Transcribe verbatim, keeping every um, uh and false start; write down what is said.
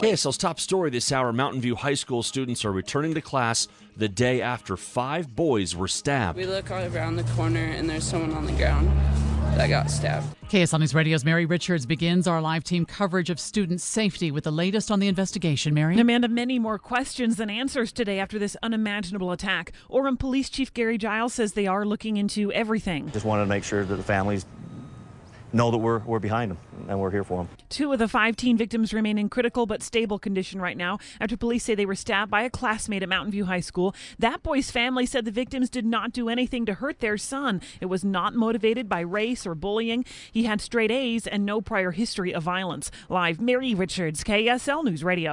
K S L's top story this hour, Mountain View High School students are returning to class the day after five boys were stabbed. We look all around the corner and there's someone on the ground that got stabbed. K S L News Radio's Mary Richards begins our live team coverage of student safety with the latest on the investigation. Mary? Amanda, many more questions than answers today after this unimaginable attack. Orem Police Chief Gary Giles says they are looking into everything. Just wanted to make sure that the families know that we're we're behind them and we're here for them. Two of the five teen victims remain in critical but stable condition right now after police say they were stabbed by a classmate at Mountain View High School. That boy's family said the victims did not do anything to hurt their son. It was not motivated by race or bullying. He had straight A's and no prior history of violence. Live, Mary Richards, K S L News Radio.